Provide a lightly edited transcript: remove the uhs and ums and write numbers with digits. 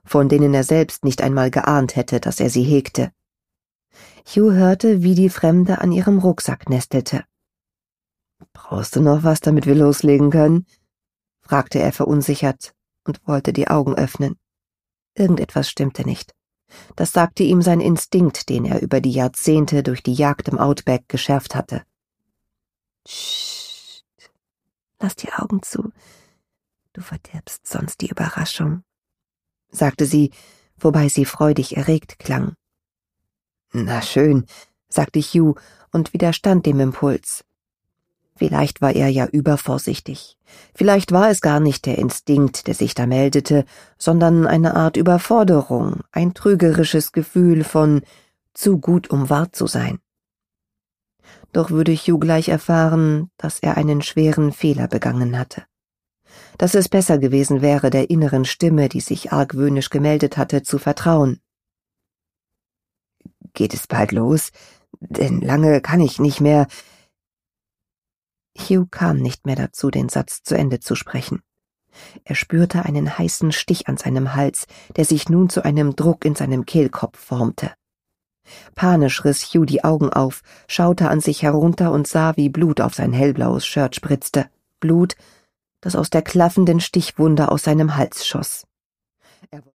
von denen er selbst nicht einmal geahnt hätte, dass er sie hegte. Hugh hörte, wie die Fremde an ihrem Rucksack nestelte. »Brauchst du noch was, damit wir loslegen können?« fragte er verunsichert und wollte die Augen öffnen. Irgendetwas stimmte nicht. Das sagte ihm sein Instinkt, den er über die Jahrzehnte durch die Jagd im Outback geschärft hatte. »Psst, lass die Augen zu, du verdirbst sonst die Überraschung«, sagte sie, wobei sie freudig erregt klang. »Na schön«, sagte Hugh und widerstand dem Impuls. Vielleicht war er ja übervorsichtig. Vielleicht war es gar nicht der Instinkt, der sich da meldete, sondern eine Art Überforderung, ein trügerisches Gefühl von zu gut, um wahr zu sein. Doch würde Hugh gleich erfahren, dass er einen schweren Fehler begangen hatte. Dass es besser gewesen wäre, der inneren Stimme, die sich argwöhnisch gemeldet hatte, zu vertrauen. »Geht es bald los? Denn lange kann ich nicht mehr...« Hugh kam nicht mehr dazu, den Satz zu Ende zu sprechen. Er spürte einen heißen Stich an seinem Hals, der sich nun zu einem Druck in seinem Kehlkopf formte. Panisch riss Hugh die Augen auf, schaute an sich herunter und sah, wie Blut auf sein hellblaues Shirt spritzte. Blut, das aus der klaffenden Stichwunde aus seinem Hals schoss.